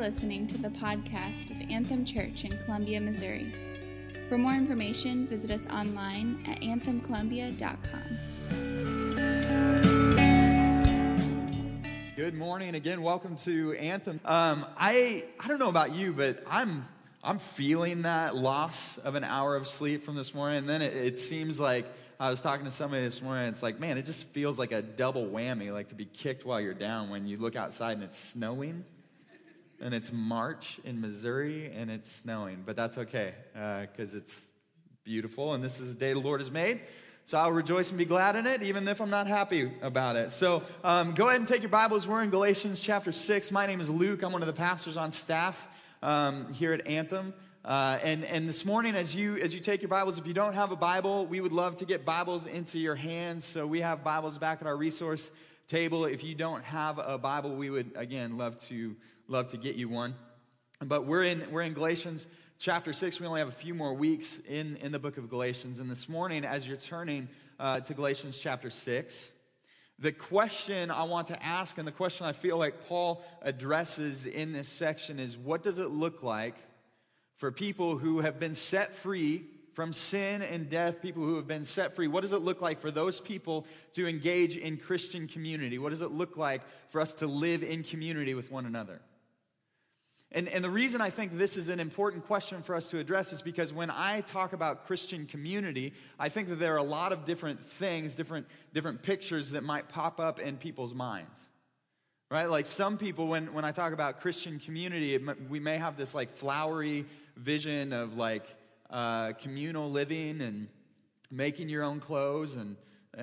listening to the podcast of Anthem Church in Columbia, Missouri. For more information, visit us online at anthemcolumbia.com. Good morning again. Welcome to Anthem. I don't know about you, but I'm feeling that loss of an hour of sleep from this morning. And then it seems like I was talking to somebody this morning. It's like, man, it just feels like a double whammy, like to be kicked while you're down when you look outside and it's snowing. And it's March in Missouri, and it's snowing. But that's okay, because it's beautiful, and this is the day the Lord has made. So I'll rejoice and be glad in it, even if I'm not happy about it. So go ahead and take your Bibles. We're in Galatians chapter 6. My name is Luke. I'm one of the pastors on staff here at Anthem. And this morning, as you take your Bibles, if you don't have a Bible, we would love to get Bibles into your hands. So we have Bibles back at our resource table. If you don't have a Bible, we would, again, love to get you one. But we're in Galatians chapter 6. We only have a few more weeks in the book of Galatians. And this morning, as you're turning to Galatians chapter 6, the question I want to ask, and the question I feel like Paul addresses in this section, is what does it look like for people who have been set free from sin and death, people who have been set free? What does it look like for those people to engage in Christian community? What does it look like for us to live in community with one another? And the reason I think this is an important question for us to address is because when I talk about Christian community, I think that there are a lot of different things, different pictures that might pop up in people's minds. Right? Like some people, when I talk about Christian community, we may have this like flowery vision of like communal living and making your own clothes and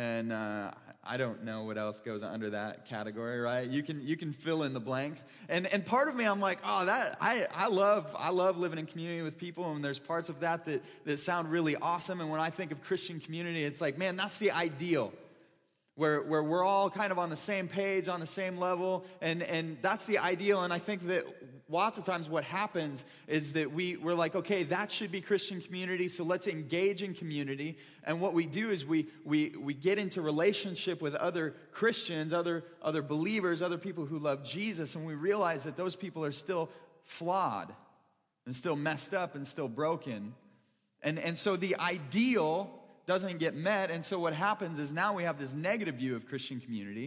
I don't know what else goes under that category, right? You can fill in the blanks. And part of me, I'm like, oh, that I love living in community with people, and there's parts of that sound really awesome. And when I think of Christian community, it's like, man, that's the ideal. Where we're all kind of on the same page, on the same level, and that's the ideal. And I think that lots of times what happens is that we're like, okay, that should be Christian community, so let's engage in community. And what we do is we get into relationship with other Christians, other believers, other people who love Jesus, and we realize that those people are still flawed and still messed up and still broken. And so the ideal doesn't get met, and so what happens is now we have this negative view of Christian community,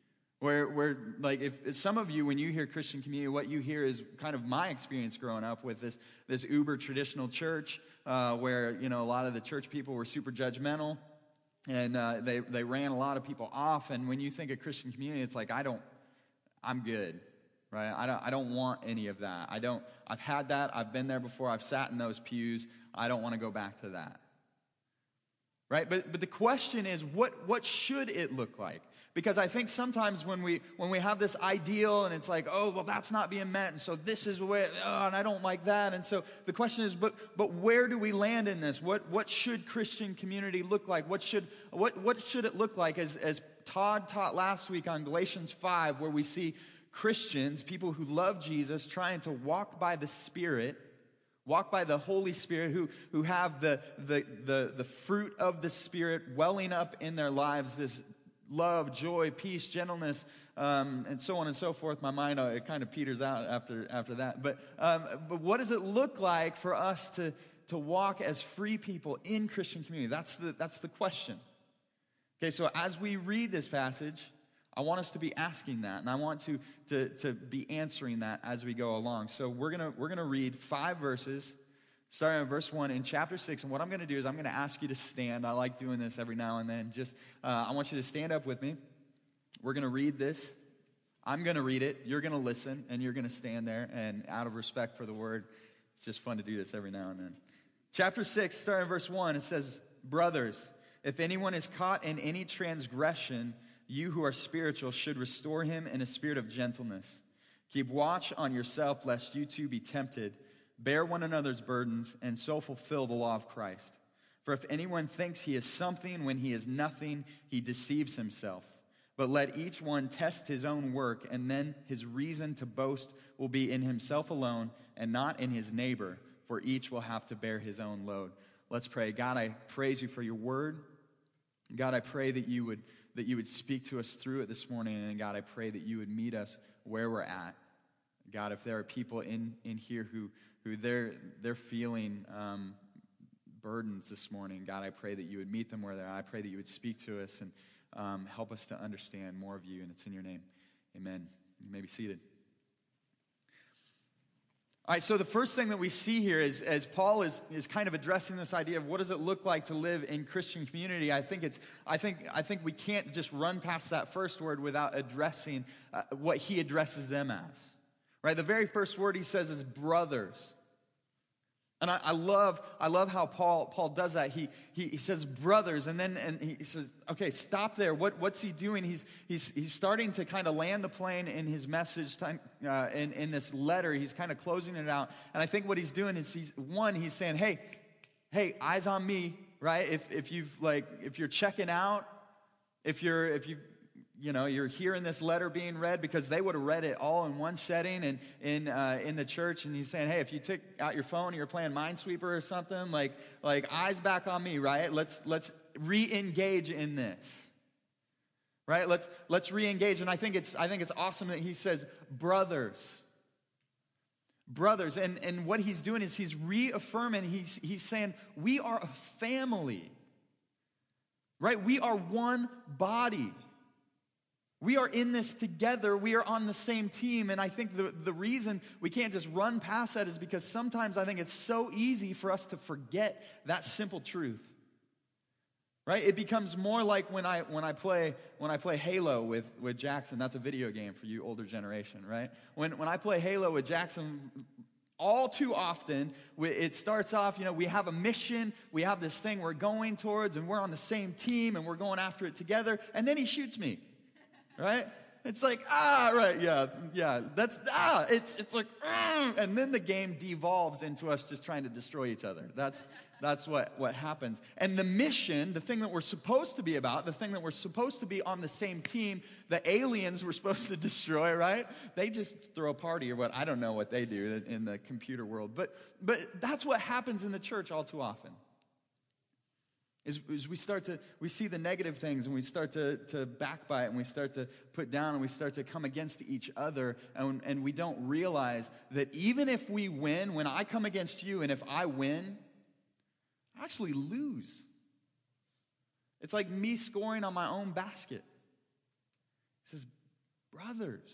where like if some of you, when you hear Christian community, what you hear is kind of my experience growing up with this uber traditional church, where a lot of the church people were super judgmental, and they ran a lot of people off. And when you think of Christian community, it's like I'm good. Right? I don't want any of that. I've had that. I've been there before. I've sat in those pews. I don't want to go back to that. Right? But the question is, what should it look like? Because I think sometimes when we have this ideal and it's like, oh, well, that's not being met, and so this is where, and I don't like that. And so the question is, but where do we land in this? What should Christian community look like? What should it look like? As Todd taught last week on Galatians 5, where we see Christians, people who love Jesus, trying to walk by the Spirit, walk by the Holy Spirit, who have the fruit of the Spirit welling up in their lives, this love, joy, peace, gentleness, and so on and so forth. My mind, it kind of peters out after that. But what does it look like for us to walk as free people in Christian community? That's the question. Okay, so as we read this passage, I want us to be asking that, and I want to be answering that as we go along. So we're gonna read 5 verses, starting at verse 1 in chapter 6. And what I'm gonna do is I'm gonna ask you to stand. I like doing this every now and then. I want you to stand up with me. We're gonna read this. I'm gonna read it. You're gonna listen, and you're gonna stand there. And out of respect for the word, it's just fun to do this every now and then. Chapter 6, starting at verse 1, it says, "Brothers, if anyone is caught in any transgression, you who are spiritual should restore him in a spirit of gentleness. Keep watch on yourself, lest you too be tempted. Bear one another's burdens, and so fulfill the law of Christ. For if anyone thinks he is something when he is nothing, he deceives himself. But let each one test his own work, and then his reason to boast will be in himself alone and not in his neighbor, for each will have to bear his own load." Let's pray. God, I praise you for your word. God, I pray that you would speak to us through it this morning. And God, I pray that you would meet us where we're at. God, if there are people in here who they're feeling burdens this morning, God, I pray that you would meet them where they're at. I pray that you would speak to us and help us to understand more of you, and it's in your name. Amen. You may be seated. All right, so the first thing that we see here is as Paul is kind of addressing this idea of what does it look like to live in Christian community. I think we can't just run past that first word without addressing what he addresses them as. Right, the very first word he says is brothers. And I love how Paul does that. He says brothers, and he says, okay, stop there. What's he doing? He's starting to kind of land the plane in his message in this letter. He's kind of closing it out. And I think what he's doing is he's saying, hey, eyes on me, right? If you're checking out, if you're hearing this letter being read, because they would have read it all in one setting and in the church, and he's saying, hey, if you took out your phone and you're playing Minesweeper or something, like eyes back on me, right? Let's re-engage in this, right? Let's re-engage. And I think it's awesome that he says brothers, and what he's doing is he's reaffirming. He's saying we are a family, right? We are one body. We are in this together. We are on the same team. And I think the reason we can't just run past that is because sometimes I think it's so easy for us to forget that simple truth. Right? It becomes more like when I play Halo with Jackson. That's a video game for you older generation, right? When I play Halo with Jackson, all too often, it starts off, we have a mission, we have this thing we're going towards, and we're on the same team, and we're going after it together, and then he shoots me. Right? It's like, right, yeah, it's like, and then the game devolves into us just trying to destroy each other. That's what happens. And the mission, the thing that we're supposed to be about, the thing that we're supposed to be on the same team, the aliens we're supposed to destroy, right? They just throw a party or what, I don't know what they do in the computer world. But that's what happens in the church all too often. Is we see the negative things, and we start to backbite, and we start to put down, and we start to come against each other, and we don't realize that even if we win, when I come against you, and if I win, I actually lose. It's like me scoring on my own basket. He says, brothers,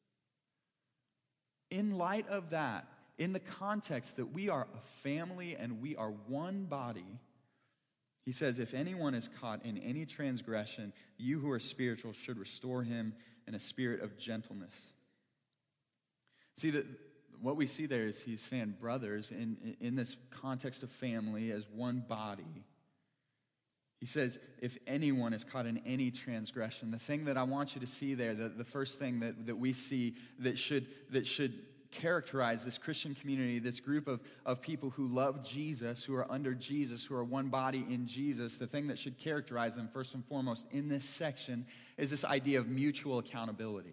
in light of that, in the context that we are a family and we are one body, he says, if anyone is caught in any transgression, you who are spiritual should restore him in a spirit of gentleness. See, what we see there is he's saying brothers in this context of family as one body. He says, if anyone is caught in any transgression, the thing that I want you to see there, the first thing that we see that should characterize this Christian community, this group of people who love Jesus, who are under Jesus, who are one body in Jesus, the thing that should characterize them first and foremost in this section is this idea of mutual accountability.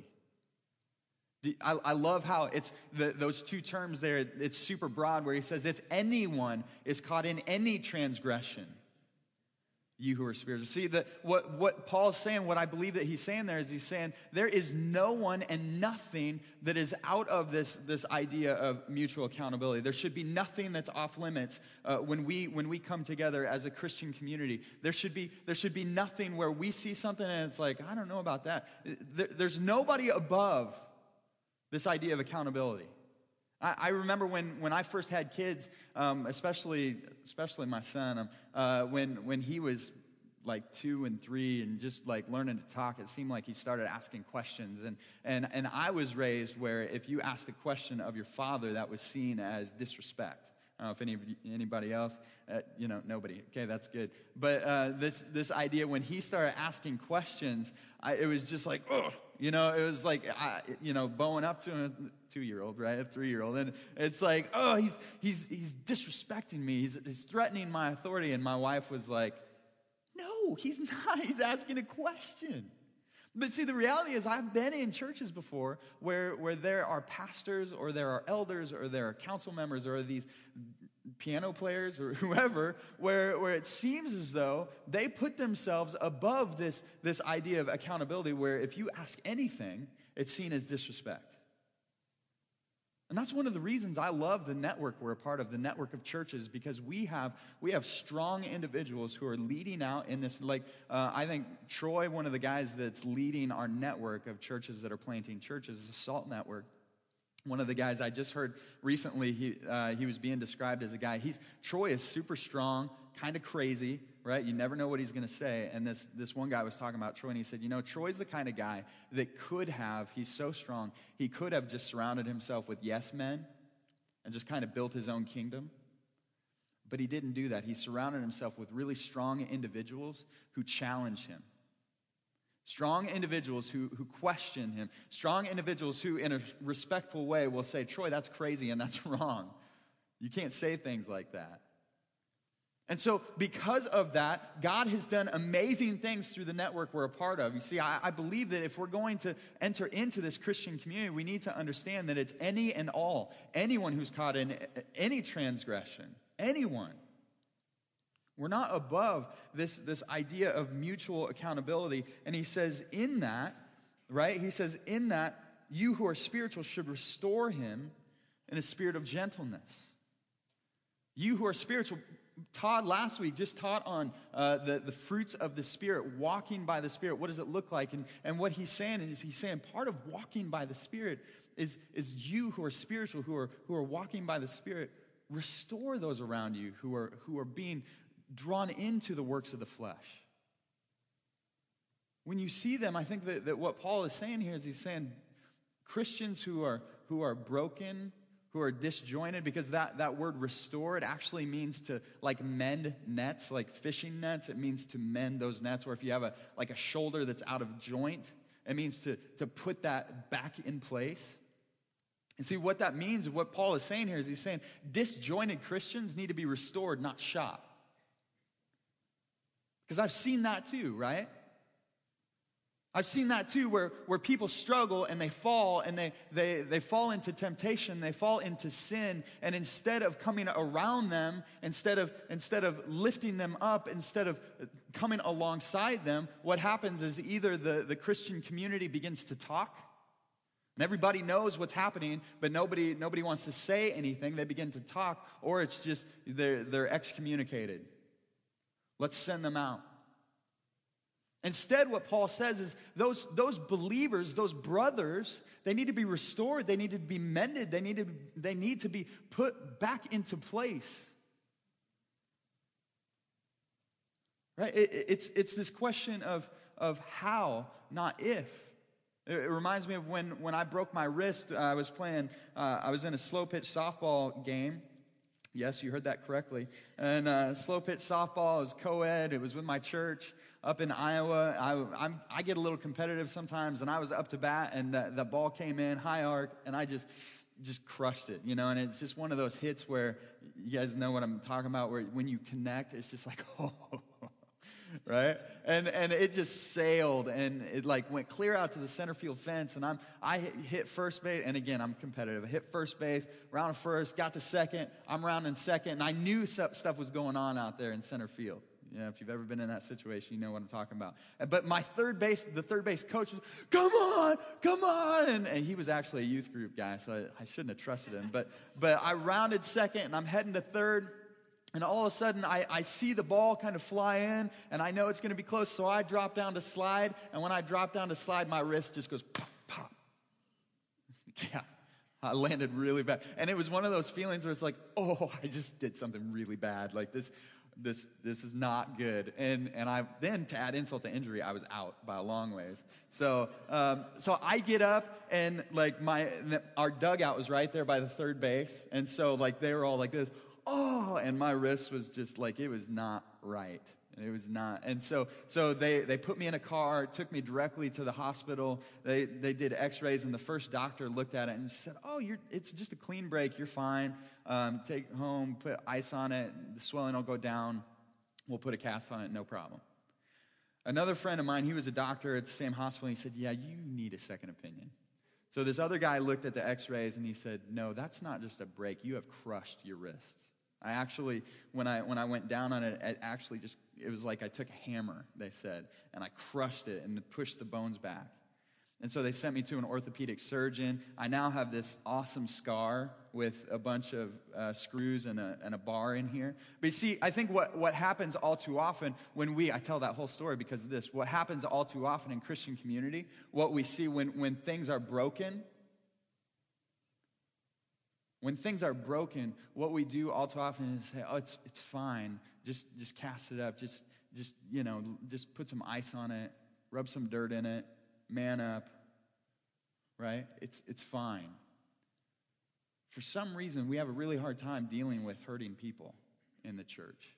I love how it's those two terms there, it's super broad, where he says, if anyone is caught in any transgression, you who are spiritual. See, what Paul's saying, what I believe that he's saying there is he's saying there is no one and nothing that is out of this idea of mutual accountability. There should be nothing that's off limits when we come together as a Christian community. There should be nothing where we see something and it's like, I don't know about that. There's nobody above this idea of accountability. I remember when I first had kids, especially my son, when he was like 2 and 3 and just like learning to talk, it seemed like he started asking questions. And I was raised where if you asked a question of your father, that was seen as disrespect. I don't know if anybody else, nobody. Okay, that's good. But this idea, when he started asking questions, it was just like, ugh. It was like, bowing up to a 2-year-old, right? A 3-year-old. And it's like, oh, he's disrespecting me. He's threatening my authority. And my wife was like, no, he's not. He's asking a question. But see, the reality is I've been in churches before where there are pastors or there are elders or there are council members or these piano players or whoever, where it seems as though they put themselves above this idea of accountability, where if you ask anything, it's seen as disrespect. And that's one of the reasons I love the network we're a part of, the network of churches, because we have strong individuals who are leading out in this. I think Troy, one of the guys that's leading our network of churches that are planting churches, is a SALT network. One of the guys I just heard recently, he was being described as a guy. Troy is super strong, kind of crazy, right? You never know what he's going to say. And this one guy was talking about Troy, and he said, Troy's the kind of guy that he's so strong, he could have just surrounded himself with yes men and just kind of built his own kingdom. But he didn't do that. He surrounded himself with really strong individuals who challenge him. Strong individuals who question him. Strong individuals who, in a respectful way, will say, Troy, that's crazy and that's wrong. You can't say things like that. And so because of that, God has done amazing things through the network we're a part of. You see, I believe that if we're going to enter into this Christian community, we need to understand that it's any and all, anyone who's caught in any transgression, anyone. We're not above this idea of mutual accountability. And he says in that, right? He says in that, you who are spiritual should restore him in a spirit of gentleness. You who are spiritual, Todd last week just taught on the fruits of the Spirit, walking by the Spirit. What does it look like? And what he's saying is part of walking by the Spirit is you who are spiritual, who are walking by the Spirit, restore those around you who are being drawn into the works of the flesh. When you see them, I think that what Paul is saying here is he's saying Christians who are broken, who are disjointed, because that word restore, it actually means to mend nets, like fishing nets. It means to mend those nets, where if you have a shoulder that's out of joint, it means to put that back in place. And see, what that means, what Paul is saying here is he's saying disjointed Christians need to be restored, not shot. Because I've seen that too, right? I've seen that too, where people struggle and they fall, and they fall into temptation, they fall into sin, and instead of coming around them, instead of lifting them up, instead of coming alongside them, what happens is either the Christian community begins to talk, and everybody knows what's happening, but nobody wants to say anything. They begin to talk, or it's just they're excommunicated. Let's send them out. Instead, what Paul says is those believers, those brothers, they need to be restored. They need to be mended. They need to be put back into place. Right? It's this question of how, not if. It reminds me of when I broke my wrist. I was in a slow pitch softball game. Yes, you heard that correctly. And slow pitch softball is co-ed. It was with my church up in Iowa. I get a little competitive sometimes, and I was up to bat, and the ball came in, high arc, and I just crushed it, and it's just one of those hits where you guys know what I'm talking about, where when you connect, it's just like, oh, right? And it just sailed, and it went clear out to the center field fence, and I hit first base, and again, I'm competitive. I hit first base, rounded first, got to second, I'm rounding second, and I knew stuff was going on out there in center field. If you've ever been in that situation, you know what I'm talking about. But the third base coach was, come on, and he was actually a youth group guy, so I shouldn't have trusted him. But I rounded second, and I'm heading to third. And all of a sudden, I see the ball kind of fly in, and I know it's going to be close, so I drop down to slide. And when I drop down to slide, my wrist just goes pop, pop. Yeah, I landed really bad. And it was one of those feelings where it's like, oh, I just did something really bad. Like this is not good. And then to add insult to injury, I was out by a long ways. So I get up, and our dugout was right there by the third base. And so they were all like this. Oh, and my wrist was just it was not right. It was not. And so they put me in a car, took me directly to the hospital. They did x-rays, and the first doctor looked at it and said, oh, it's just a clean break. You're fine. Take it home, put ice on it. The swelling will go down. We'll put a cast on it, no problem. Another friend of mine, he was a doctor at the same hospital, and he said, yeah, you need a second opinion. So this other guy looked at the x-rays, and he said, no, that's not just a break. You have crushed your wrist. I actually, when I went down on it, it was like I took a hammer, they said, and I crushed it and pushed the bones back. And so they sent me to an orthopedic surgeon. I now have this awesome scar with a bunch of screws and a bar in here. But you see, I think what happens all too often I tell that whole story because of this, what happens all too often in Christian community, what we see when things are broken, what we do all too often is say, oh, it's fine. Just cast it up. Just put some ice on it, rub some dirt in it, man up, right? It's fine. For some reason, we have a really hard time dealing with hurting people in the church.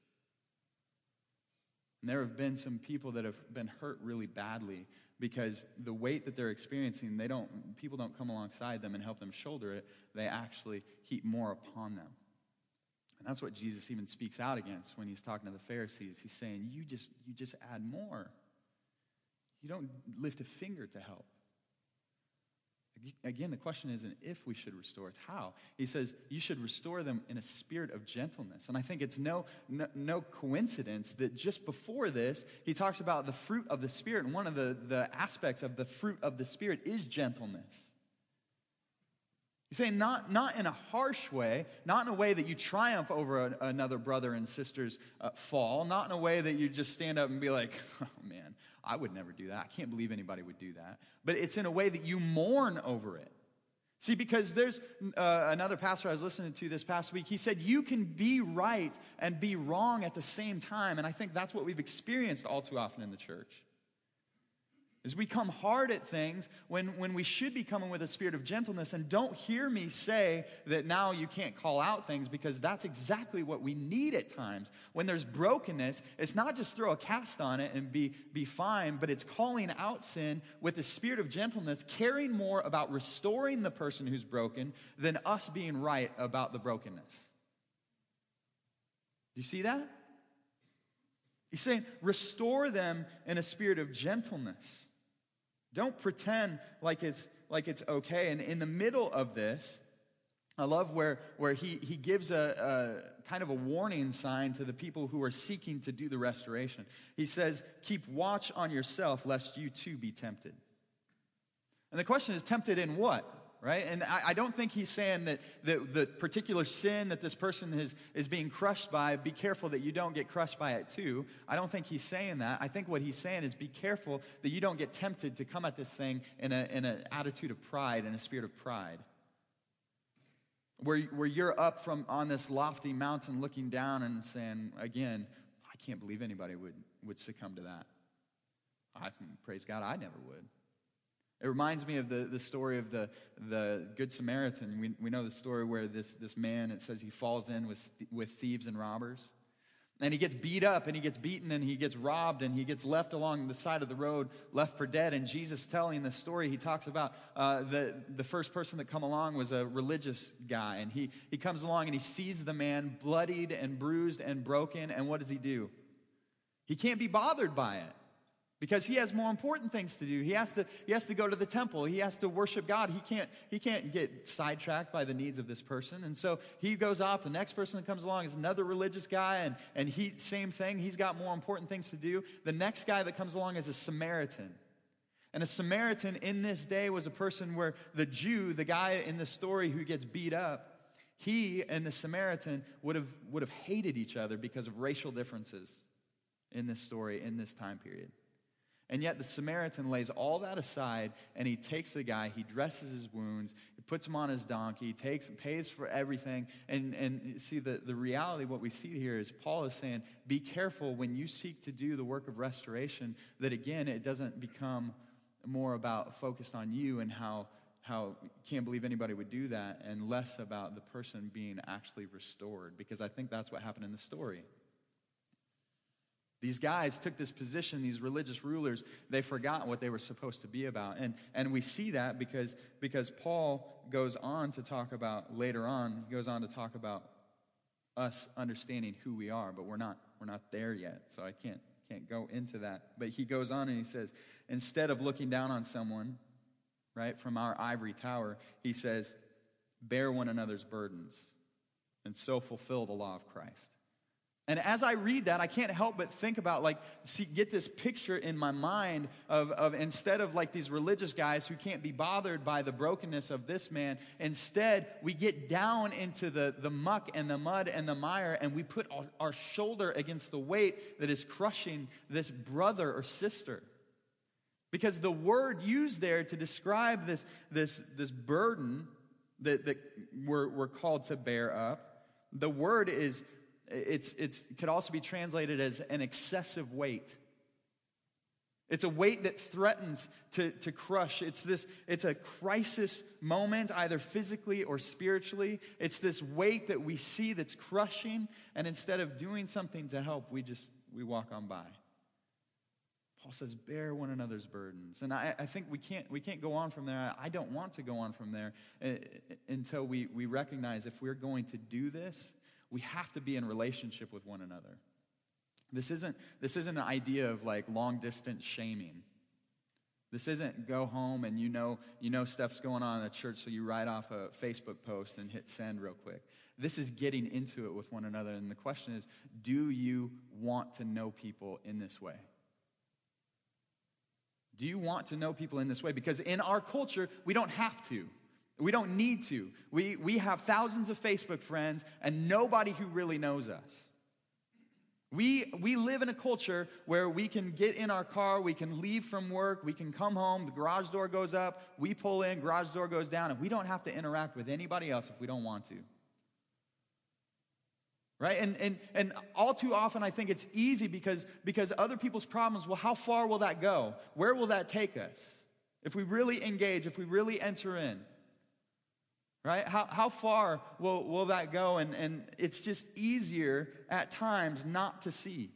And there have been some people that have been hurt really badly because the weight that they're experiencing, people don't come alongside them and help them shoulder it. They actually heap more upon them. And that's what Jesus even speaks out against when he's talking to the Pharisees. He's saying, you just add more. You don't lift a finger to help. Again, the question isn't if we should restore, it's how. He says you should restore them in a spirit of gentleness. And I think it's no coincidence that just before this, he talks about the fruit of the Spirit. And one of the aspects of the fruit of the Spirit is gentleness. He's saying not in a harsh way, not in a way that you triumph over another brother and sister's fall, not in a way that you just stand up and be like, oh man, I would never do that. I can't believe anybody would do that. But it's in a way that you mourn over it. See, because there's another pastor I was listening to this past week, he said you can be right and be wrong at the same time. And I think that's what we've experienced all too often in the church. Is we come hard at things when we should be coming with a spirit of gentleness. And don't hear me say that now you can't call out things, because that's exactly what we need at times. When there's brokenness, it's not just throw a cast on it and be fine, but it's calling out sin with the spirit of gentleness, caring more about restoring the person who's broken than us being right about the brokenness. Do you see that? He's saying restore them in a spirit of gentleness. Don't pretend like it's okay. And in the middle of this, I love where he gives a kind of a warning sign to the people who are seeking to do the restoration. He says, keep watch on yourself lest you too be tempted. And the question is, tempted in what? Right? And I don't think he's saying that the particular sin that this person is being crushed by, be careful that you don't get crushed by it too. I don't think he's saying that. I think what he's saying is be careful that you don't get tempted to come at this thing in an attitude of pride, in a spirit of pride. Where you're up from on this lofty mountain looking down and saying, again, I can't believe anybody would succumb to that. Praise God, I never would. It reminds me of the story of the Good Samaritan. We know the story where this man, it says he falls in with thieves and robbers. And he gets beat up and he gets beaten and he gets robbed and he gets left along the side of the road, left for dead. And Jesus telling this story, he talks about the first person that come along was a religious guy. And he comes along and he sees the man bloodied and bruised and broken. And what does he do? He can't be bothered by it. Because he has more important things to do. He has to go to the temple. He has to worship God. He can't get sidetracked by the needs of this person. And so he goes off. The next person that comes along is another religious guy, and he, same thing. He's got more important things to do. The next guy that comes along is a Samaritan. And a Samaritan in this day was a person where the Jew, the guy in the story who gets beat up, he and the Samaritan would have hated each other because of racial differences in this story, in this time period. And yet the Samaritan lays all that aside, and he takes the guy, he dresses his wounds, he puts him on his donkey, pays for everything. And see, the reality, what we see here is Paul is saying, be careful when you seek to do the work of restoration, that again, it doesn't become more about focused on you and how can't believe anybody would do that, and less about the person being actually restored. Because I think that's what happened in the story. These guys took this position, these religious rulers, they forgot what they were supposed to be about. And we see that because Paul goes on to talk about, later on, he goes on to talk about us understanding who we are, but we're not there yet, so I can't go into that. But he goes on and he says, instead of looking down on someone, right, from our ivory tower, he says, bear one another's burdens and so fulfill the law of Christ. And as I read that, I can't help but think about, get this picture in my mind of instead of like these religious guys who can't be bothered by the brokenness of this man, instead we get down into the muck and the mud and the mire, and we put our shoulder against the weight that is crushing this brother or sister. Because the word used there to describe this burden that we're called to bear up, the word is, it could also be translated as an excessive weight. It's a weight that threatens to crush. It's a crisis moment, either physically or spiritually. It's this weight that we see that's crushing, and instead of doing something to help, we walk on by. Paul says, bear one another's burdens. And I think we can't go on from there. I don't want to go on from there until we recognize if we're going to do this, we have to be in relationship with one another. This isn't an idea of like long distance shaming. This isn't go home and you know stuff's going on in the church, so you write off a Facebook post and hit send real quick. This is getting into it with one another. And the question is, do you want to know people in this way? Do you want to know people in this way? Because in our culture, we don't have to. We don't need to. We have thousands of Facebook friends and nobody who really knows us. We live in a culture where we can get in our car, we can leave from work, we can come home, the garage door goes up, we pull in, garage door goes down, and we don't have to interact with anybody else if we don't want to. Right? And all too often I think it's easy because other people's problems, well, how far will that go? Where will that take us? If we really engage, if we really enter in. Right? How far will that go? And it's just easier at times not to see.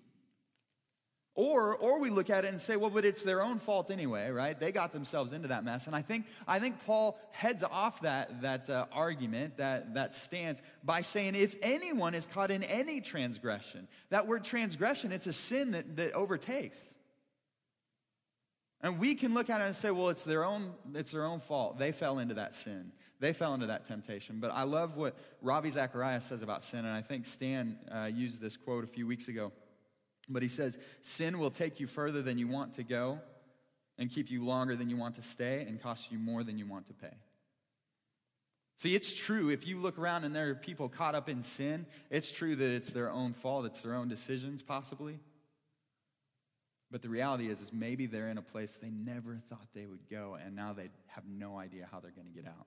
Or we look at it and say, well, but it's their own fault anyway, right? They got themselves into that mess. And I think Paul heads off that argument, that stance, by saying if anyone is caught in any transgression, that word transgression, it's a sin that overtakes. And we can look at it and say, well, it's their own fault. They fell into that sin. They fell into that temptation. But I love what Ravi Zacharias says about sin, and I think Stan used this quote a few weeks ago. But he says, sin will take you further than you want to go and keep you longer than you want to stay and cost you more than you want to pay. See, it's true. If you look around and there are people caught up in sin, it's true that it's their own fault. It's their own decisions, possibly. But the reality is maybe they're in a place they never thought they would go, and now they have no idea how they're going to get out.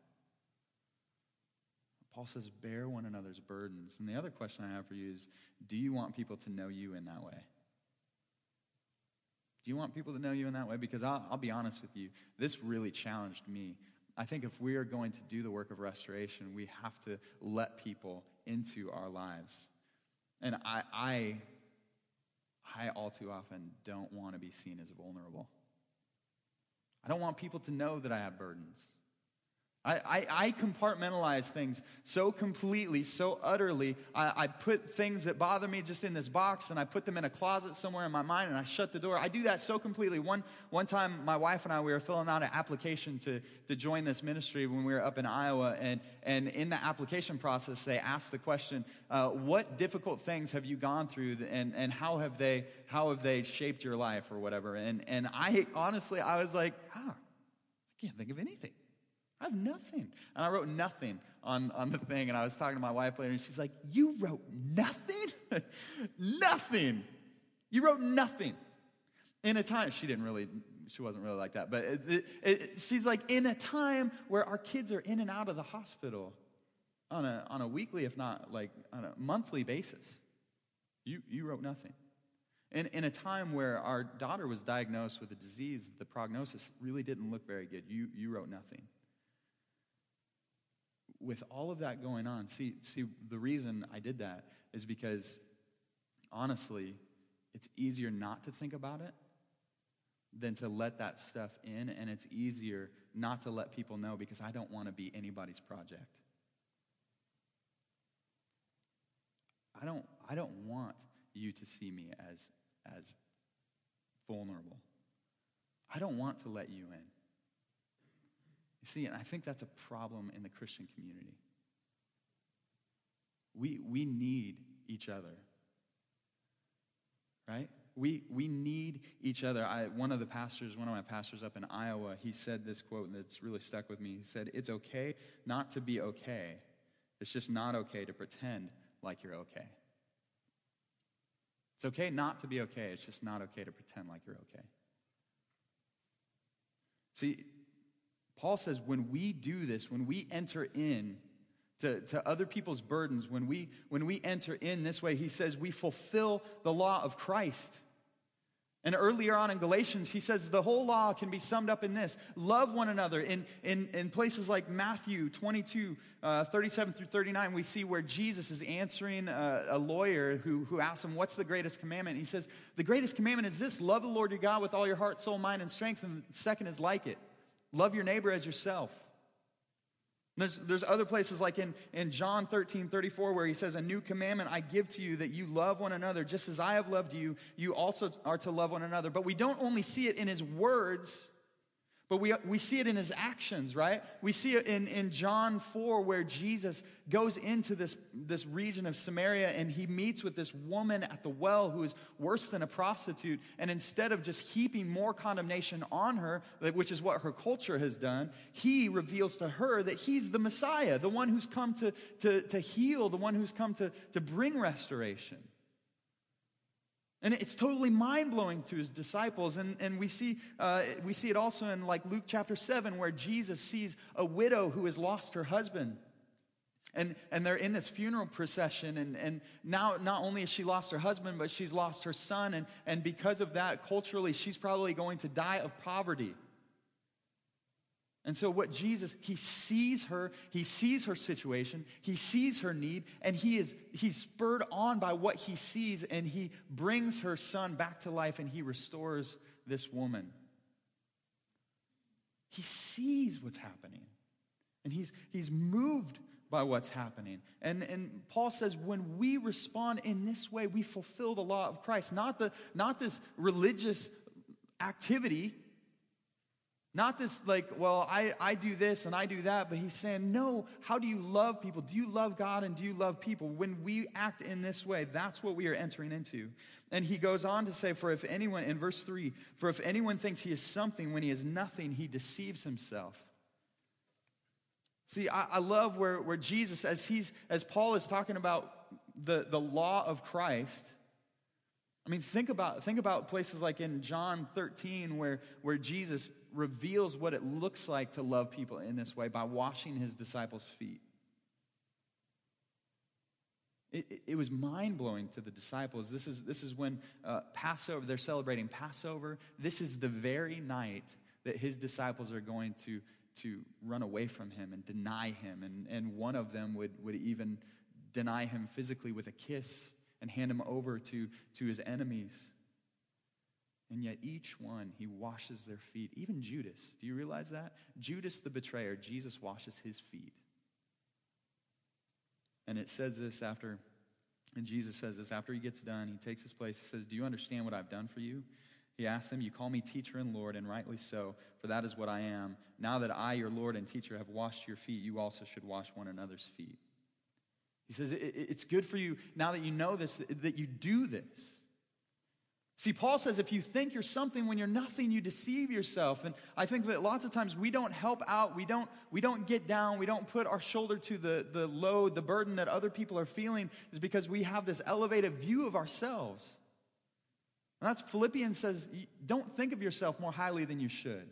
Paul says, bear one another's burdens. And the other question I have for you is, do you want people to know you in that way? Do you want people to know you in that way? Because I'll be honest with you, this really challenged me. I think if we are going to do the work of restoration, we have to let people into our lives. And I all too often don't want to be seen as vulnerable. I don't want people to know that I have burdens. I compartmentalize things so completely, so utterly. I put things that bother me just in this box, and I put them in a closet somewhere in my mind, and I shut the door. I do that so completely. One time, my wife and I, we were filling out an application to join this ministry when we were up in Iowa, and in the application process, they asked the question, what difficult things have you gone through, and how have they shaped your life, or whatever? And I honestly, I was like, I can't think of anything. I have nothing. And I wrote nothing on the thing, and I was talking to my wife later, and she's like, you wrote nothing? Nothing. You wrote nothing. In a time, she wasn't really like that, but she's like, in a time where our kids are in and out of the hospital on a weekly, if not like on a monthly basis, you wrote nothing. In a time where our daughter was diagnosed with a disease, the prognosis really didn't look very good, you wrote nothing. With all of that going on, see, the reason I did that is because, honestly, it's easier not to think about it than to let that stuff in, and it's easier not to let people know because I don't want to be anybody's project. I don't want you to see me as vulnerable. I don't want to let you in. See, and I think that's a problem in the Christian community. We need each other. right? We need each other. One of my pastors up in Iowa, he said this quote that's really stuck with me. He said, "It's okay not to be okay. It's just not okay to pretend like you're okay." It's okay not to be okay. It's just not okay to pretend like you're okay. See, Paul says when we do this, when we enter in to other people's burdens, when we enter in this way, he says we fulfill the law of Christ. And earlier on in Galatians, he says the whole law can be summed up in this: love one another. In places like Matthew 22, 37 through 39, we see where Jesus is answering a lawyer who asks him, what's the greatest commandment? He says, the greatest commandment is this: love the Lord your God with all your heart, soul, mind, and strength. And the second is like it: love your neighbor as yourself. There's other places like in John 13:34 where he says, a new commandment I give to you, that you love one another. Just as I have loved you, you also are to love one another. But we don't only see it in his words, but we see it in his actions, right? We see it in John 4 where Jesus goes into this region of Samaria and he meets with this woman at the well who is worse than a prostitute. And instead of just heaping more condemnation on her, which is what her culture has done, he reveals to her that he's the Messiah, the one who's come to heal, the one who's come to bring restoration. And it's totally mind-blowing to his disciples. And we see it also in like Luke chapter 7 where Jesus sees a widow who has lost her husband. And they're in this funeral procession. And now not only has she lost her husband, but she's lost her son. And because of that, culturally, she's probably going to die of poverty. And so what Jesus, he sees her situation, he sees her need, and he's spurred on by what he sees, and he brings her son back to life, and he restores this woman. He sees what's happening, and he's moved by what's happening. And Paul says when we respond in this way, we fulfill the law of Christ, not this religious activity. Not this like, well, I do this and I do that, but he's saying, no, how do you love people? Do you love God and do you love people? When we act in this way, that's what we are entering into. And he goes on to say, in verse 3, for if anyone thinks he is something when he is nothing, he deceives himself. See, I love where Jesus, as Paul is talking about the law of Christ, I mean, think about places like in John 13 where Jesus reveals what it looks like to love people in this way by washing his disciples' feet. It was mind-blowing to the disciples. This is when Passover, they're celebrating Passover. This is the very night that his disciples are going to run away from him and deny him. And one of them would even deny him physically with a kiss and hand him over to his enemies. And yet each one, he washes their feet. Even Judas. Do you realize that? Judas the betrayer, Jesus washes his feet. And it says this and Jesus says this after he gets done. He takes his place. He says, do you understand what I've done for you? He asks them, you call me teacher and Lord, and rightly so, for that is what I am. Now that I, your Lord and teacher, have washed your feet, you also should wash one another's feet. He says, it's good for you, now that you know this, that you do this. See, Paul says if you think you're something when you're nothing, you deceive yourself. And I think that lots of times we don't help out, we don't get down, we don't put our shoulder to the load, the burden that other people are feeling, is because we have this elevated view of ourselves. And that's Philippians says, don't think of yourself more highly than you should.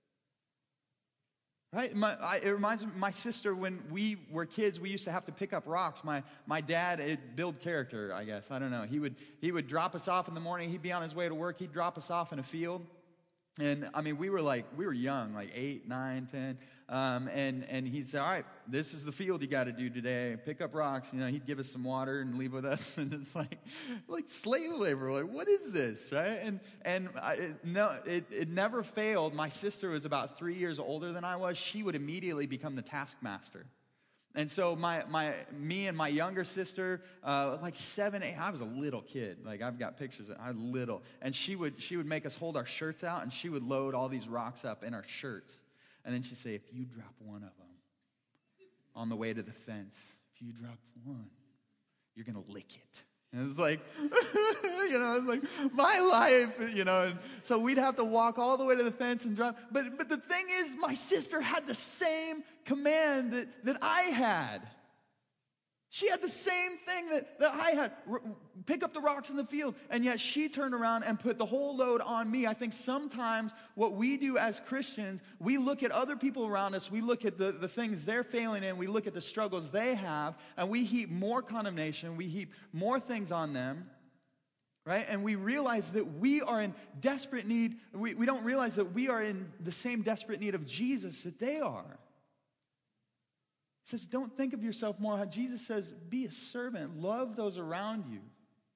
Right? It reminds me of my sister when we were kids, we used to have to pick up rocks. My dad, it built character, I guess. I don't know. He would drop us off in the morning. He'd be on his way to work. He'd drop us off in a field. And I mean, we were young, like 8, 9, 10. And he'd say, all right, this is the field you got to do today. Pick up rocks. You know, he'd give us some water and leave with us. And it's like slave labor. Like, what is this, right? It never failed. My sister was about 3 years older than I was. She would immediately become the taskmaster. And so me and my younger sister, like 7, 8, I was a little kid. Like I've got pictures. I was little, and she would make us hold our shirts out, and she would load all these rocks up in our shirts, and then she'd say, "If you drop one of them on the way to the fence, if you drop one, you're gonna lick it." And it's like, it's like my life, and so we'd have to walk all the way to the fence and drive. But the thing is, my sister had the same command that I had. She had the same thing that I had. Pick up the rocks in the field. And yet she turned around and put the whole load on me. I think sometimes what we do as Christians, we look at other people around us. We look at the things they're failing in. We look at the struggles they have. And we heap more condemnation. We heap more things on them. Right? And we realize that we are in desperate need. We don't realize that we are in the same desperate need of Jesus that they are. He says, don't think of yourself more. Jesus says, be a servant. Love those around you.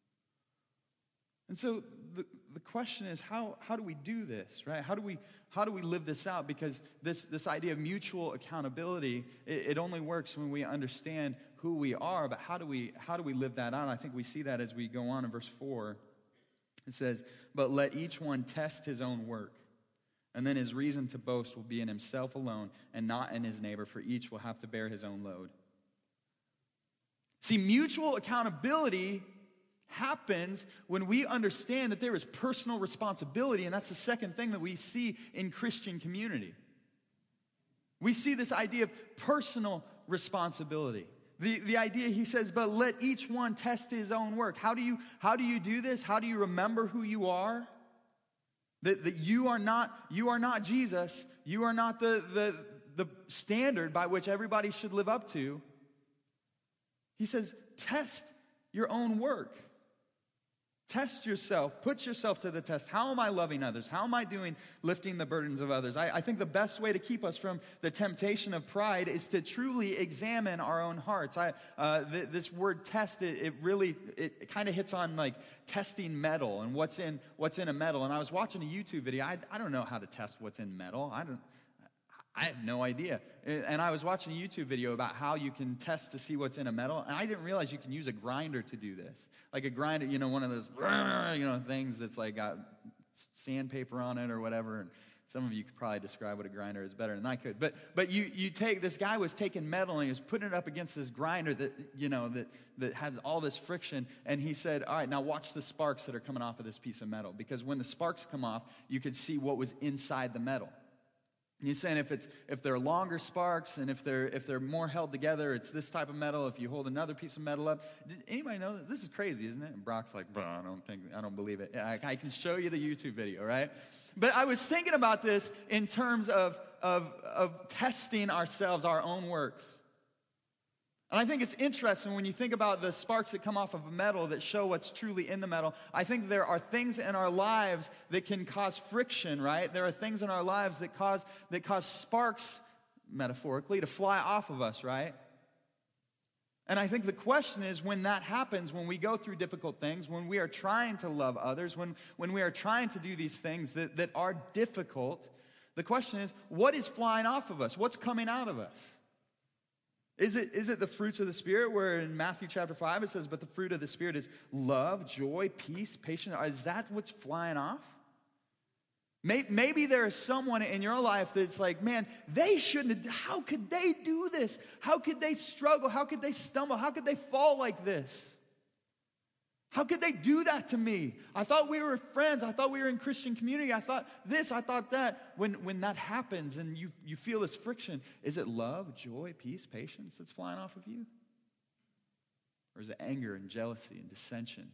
And so the question is, how do we do this, right? How do we live this out? Because this idea of mutual accountability, it only works when we understand who we are. But how do we live that out? I think we see that as we go on in verse 4. It says, but let each one test his own work. And then his reason to boast will be in himself alone and not in his neighbor, for each will have to bear his own load. See, mutual accountability happens when we understand that there is personal responsibility, and that's the second thing that we see in Christian community. We see this idea of personal responsibility. The idea, he says, but let each one test his own work. How do you do this? How do you remember who you are? That you are not Jesus. You are not the standard by which everybody should live up to. He says, test your own work. Test yourself. Put yourself to the test. How am I loving others? How am I doing lifting the burdens of others? I think the best way to keep us from the temptation of pride is to truly examine our own hearts. This word test, it kind of hits on like testing metal and what's in a metal. And I was watching a YouTube video. I don't know how to test what's in metal. I have no idea. And I was watching a YouTube video about how you can test to see what's in a metal. And I didn't realize you can use a grinder to do this. Like a grinder, one of those, things that's like got sandpaper on it or whatever. And some of you could probably describe what a grinder is better than I could. But you take, this guy was taking metal and he was putting it up against this grinder that has all this friction. And he said, all right, now watch the sparks that are coming off of this piece of metal. Because when the sparks come off, you could see what was inside the metal. He's saying if they're longer sparks and if they're more held together, it's this type of metal. If you hold another piece of metal up, did anybody know that? This is crazy, isn't it? And Brock's like, bro, I don't believe it. I can show you the YouTube video, right? But I was thinking about this in terms of testing ourselves, our own works. And I think it's interesting when you think about the sparks that come off of a metal that show what's truly in the metal. I think there are things in our lives that can cause friction, right? There are things in our lives that cause sparks, metaphorically, to fly off of us, right? And I think the question is, when that happens, when we go through difficult things, when we are trying to love others, when we are trying to do these things that are difficult, the question is, what is flying off of us? What's coming out of us? Is it the fruits of the Spirit, where in Matthew chapter 5 it says, but the fruit of the Spirit is love, joy, peace, patience? Is that what's flying off? Maybe there is someone in your life that's like, man, they shouldn't have, how could they do this? How could they struggle? How could they stumble? How could they fall like this? How could they do that to me? I thought we were friends. I thought we were in Christian community. I thought this, I thought that. When that happens and you feel this friction, is it love, joy, peace, patience that's flying off of you? Or is it anger and jealousy and dissension?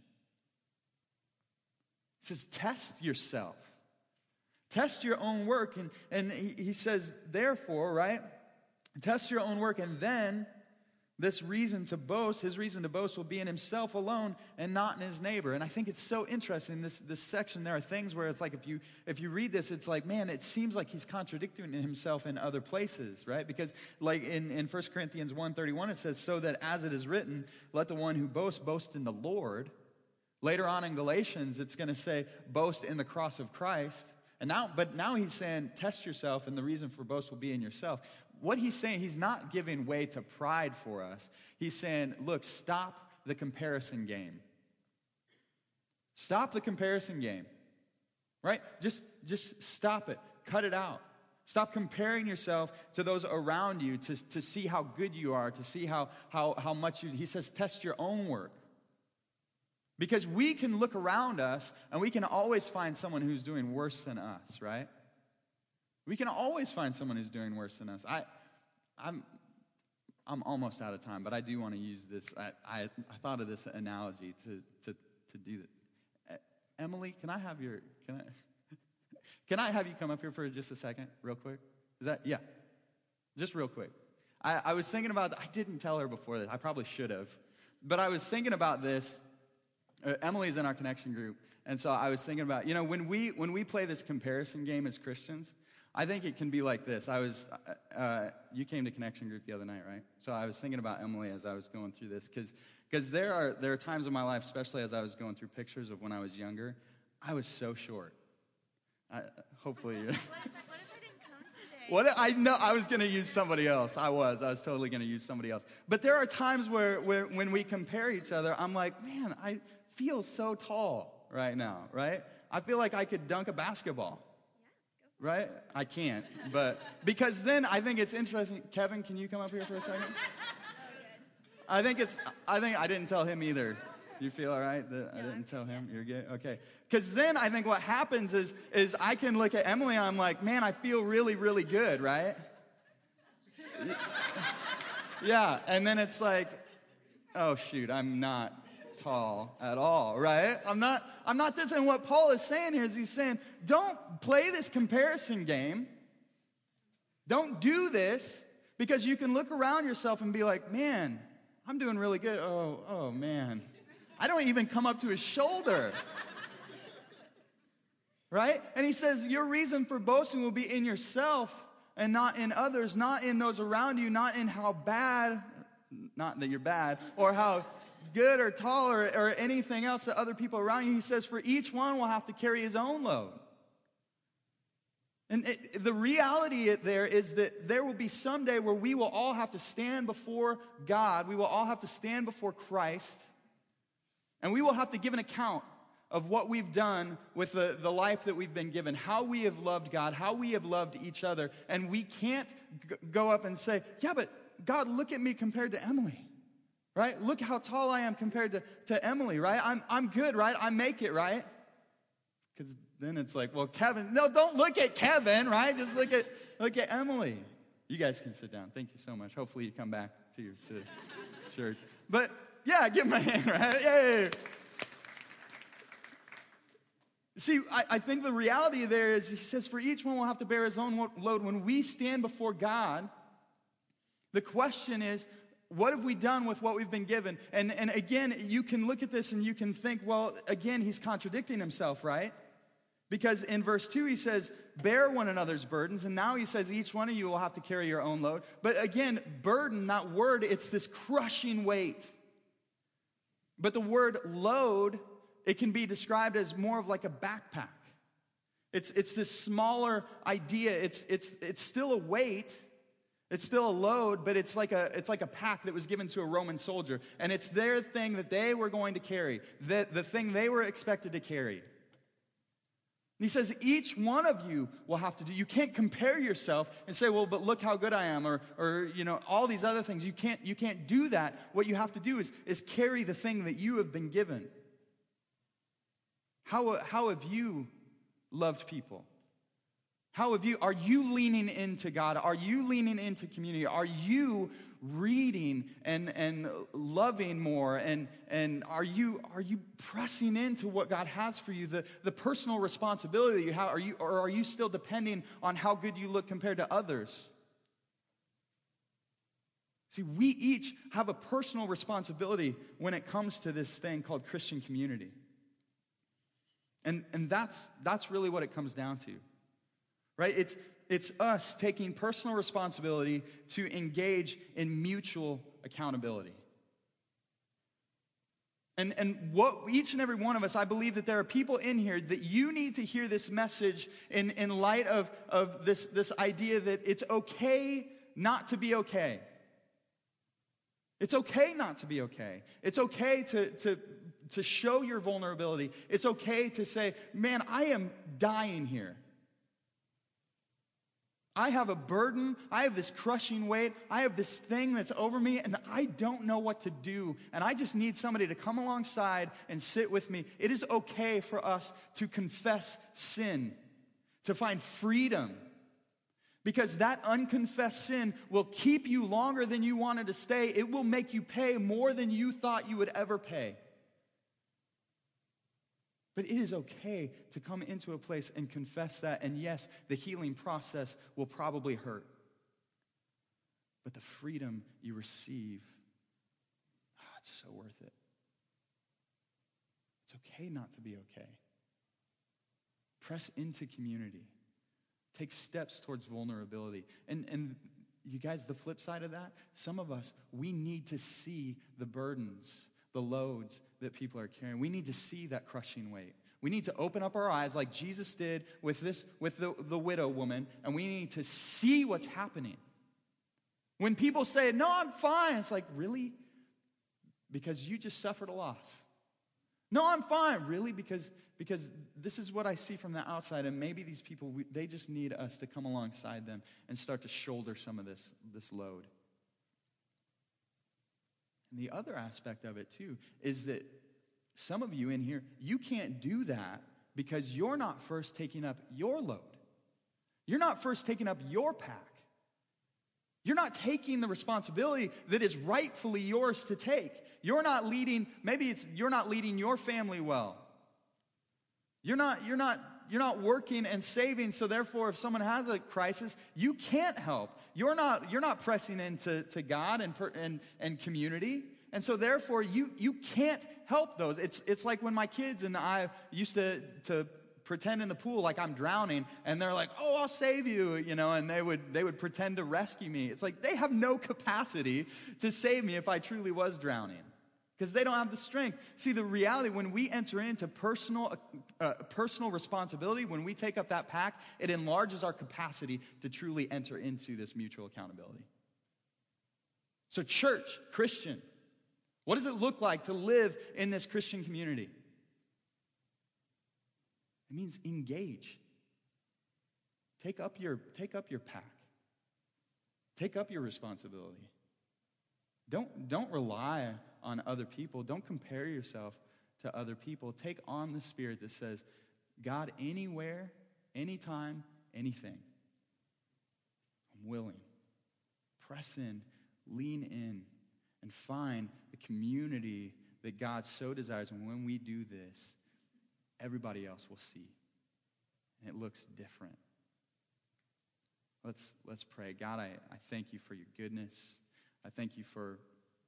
It says, test yourself. Test your own work. And he says, therefore, right? Test your own work, and then this reason to boast, his reason to boast will be in himself alone and not in his neighbor. And I think it's so interesting, this section. There are things where it's like, if you read this, it's like, man, it seems like he's contradicting himself in other places, right? Because like in 1 Corinthians 1:31, it says, so that as it is written, let the one who boasts boast in the Lord. Later on in Galatians, it's going to say, boast in the cross of Christ. But now he's saying, test yourself, and the reason for boast will be in yourself. What he's saying, he's not giving way to pride for us. He's saying, look, stop the comparison game. Stop the comparison game, right? Just stop it. Cut it out. Stop comparing yourself to those around you to see how good you are, to see how much you, he says, test your own work. Because we can look around us and we can always find someone who's doing worse than us, right? We can always find someone who's doing worse than us. I'm almost out of time, but I do want to use this. I thought of this analogy to do that. Emily, can I have you come up here for just a second, real quick? Yeah, just real quick. I was thinking about, I didn't tell her before this. I probably should have. But I was thinking about this. Emily's in our connection group. And so I was thinking about, when we play this comparison game as Christians, I think it can be like this. You came to connection group the other night, right? So I was thinking about Emily as I was going through this. Because there are times in my life, especially as I was going through pictures of when I was younger, I was so short. Hopefully. What if I didn't come today? I know I was going to use somebody else. I was totally going to use somebody else. But there are times where when we compare each other, I'm like, man, I feel so tall right now, right? I feel like I could dunk a basketball. Yeah, right? I can't, but because then I think it's interesting. Kevin, can you come up here for a second? I think I didn't tell him either. You feel all right? I didn't tell him? You're good? Okay. Because then I think what happens is I can look at Emily and I'm like, man, I feel really, really good, right? Yeah. And then it's like, oh, shoot, I'm not tall at all, right? I'm not this. And what Paul is saying here is he's saying, don't play this comparison game. Don't do this, because you can look around yourself and be like, man, I'm doing really good. Oh man. I don't even come up to his shoulder. Right? And he says, your reason for boasting will be in yourself and not in others, not in those around you, not in how bad, not that you're bad, or how good or tall or anything else that other people around you. He says, for each one will have to carry his own load. And the reality there is that there will be some day where we will all have to stand before God. We will all have to stand before Christ. And we will have to give an account of what we've done with the life that we've been given, how we have loved God, how we have loved each other. And we can't go up and say, yeah, but God, look at me compared to Emily, right? Look how tall I am compared to Emily, right? I'm good, right? I make it, right? Because then it's like, well, Kevin, no, don't look at Kevin, right? Just look at Emily. You guys can sit down. Thank you so much. Hopefully you come back to church. But yeah, give him a hand, right? Yay! See, I think the reality there is, he says, for each one will have to bear his own load. When we stand before God, the question is, what have we done with what we've been given? And again, you can look at this and you can think, well, again, he's contradicting himself, right? Because in verse 2, he says, bear one another's burdens. And now he says, each one of you will have to carry your own load. But again, burden, that word, it's this crushing weight. But the word load, it can be described as more of like a backpack. It's this smaller idea. It's still a weight. It's still a load, but it's like a pack that was given to a Roman soldier. And it's their thing that they were going to carry, the thing they were expected to carry. And he says, each one of you will have to do. You can't compare yourself and say, well, but look how good I am, or all these other things. You can't do that. What you have to do is carry the thing that you have been given. How have you loved people? Are you leaning into God? Are you leaning into community? Are you reading and loving more? And are you pressing into what God has for you? The personal responsibility that you have, are you still depending on how good you look compared to others? See, we each have a personal responsibility when it comes to this thing called Christian community. And that's really what it comes down to. Right? It's us taking personal responsibility to engage in mutual accountability. And what each and every one of us, I believe that there are people in here that you need to hear this message in light of this idea that it's okay not to be okay. It's okay not to be okay. It's okay to show your vulnerability. It's okay to say, man, I am dying here. I have a burden, I have this crushing weight, I have this thing that's over me, and I don't know what to do, and I just need somebody to come alongside and sit with me. It is okay for us to confess sin, to find freedom, because that unconfessed sin will keep you longer than you wanted to stay. It will make you pay more than you thought you would ever pay. But it is okay to come into a place and confess that. And yes, the healing process will probably hurt. But the freedom you receive, it's so worth it. It's okay not to be okay. Press into community. Take steps towards vulnerability. And you guys, the flip side of that, some of us, we need to see the burdens, the loads that people are carrying. We need to see that crushing weight. We need to open up our eyes like Jesus did with the widow woman, and we need to see what's happening. When people say, "No, I'm fine," it's like, really? Because you just suffered a loss. "No, I'm fine." Really? Because this is what I see from the outside, and maybe these people, they just need us to come alongside them and start to shoulder some of this load. And the other aspect of it, too, is that some of you in here, you can't do that because you're not first taking up your load. You're not first taking up your pack. You're not taking the responsibility that is rightfully yours to take. You're not leading your family well. You're not working and saving, so therefore if someone has a crisis, you can't help. You're not pressing into God and community. And so therefore you can't help those. It's like when my kids and I used to pretend in the pool like I'm drowning, and they're like, "Oh, I'll save you," and they would pretend to rescue me. It's like they have no capacity to save me if I truly was drowning, because they don't have the strength. See, the reality, when we enter into personal responsibility, when we take up that pack, it enlarges our capacity to truly enter into this mutual accountability. So church, Christian, what does it look like to live in this Christian community? It means engage. Take up your pack. Take up your responsibility. Don't rely on other people. Don't compare yourself to other people. Take on the spirit that says, "God, anywhere, anytime, anything, I'm willing." Press in, lean in, and find the community that God so desires. And when we do this, everybody else will see. And it looks different. Let's pray. God, I thank you for your goodness. I thank you for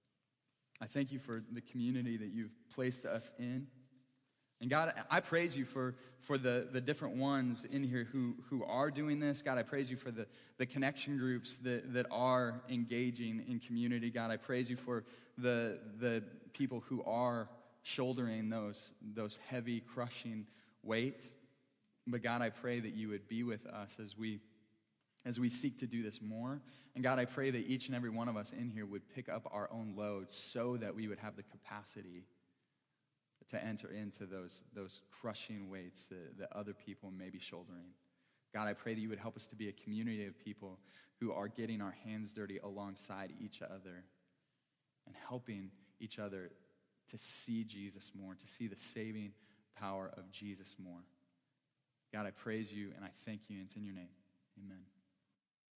the community that you've placed us in. And God, I praise you for the different ones in here who are doing this. God, I praise you for the connection groups that are engaging in community. God, I praise you for the people who are shouldering those heavy, crushing weights. But God, I pray that you would be with us as we seek to do this more. And God, I pray that each and every one of us in here would pick up our own loads so that we would have the capacity to enter into those crushing weights that other people may be shouldering. God, I pray that you would help us to be a community of people who are getting our hands dirty alongside each other and helping each other to see Jesus more, to see the saving power of Jesus more. God, I praise you and I thank you, and it's in your name. Amen.